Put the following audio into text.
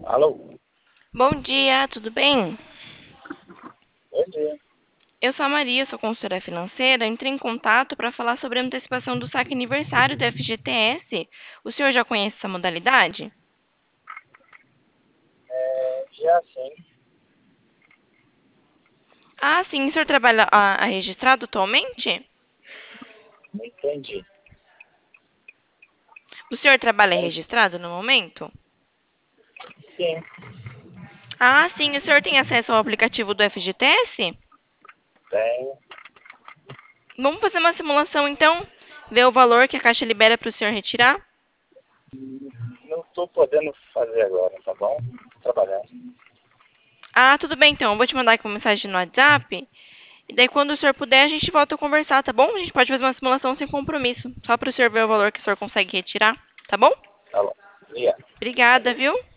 Alô, Bom dia, tudo bem? bom dia. Eu sou a Maria, sou consultora financeira. Entrei em contato para falar sobre a antecipação do saque aniversário do FGTS. O senhor já conhece essa modalidade? Já sim, Ah, sim. O senhor trabalha registrado atualmente? entendi. O senhor trabalha Mas, registrado no momento? sim, Ah, sim. O senhor tem acesso ao aplicativo do FGTS? tenho. Vamos fazer uma simulação então? Ver o valor que a Caixa libera para o senhor retirar? Não estou podendo fazer agora, tá bom? Tô trabalhando. Ah, tudo bem então. Eu vou te mandar aqui uma mensagem no WhatsApp. E daí, quando o senhor puder, a gente volta a conversar, tá bom? A gente pode fazer uma simulação sem compromisso, só para o senhor ver o valor que o senhor consegue retirar, tá bom? Tá bom. Obrigado. Obrigada, viu?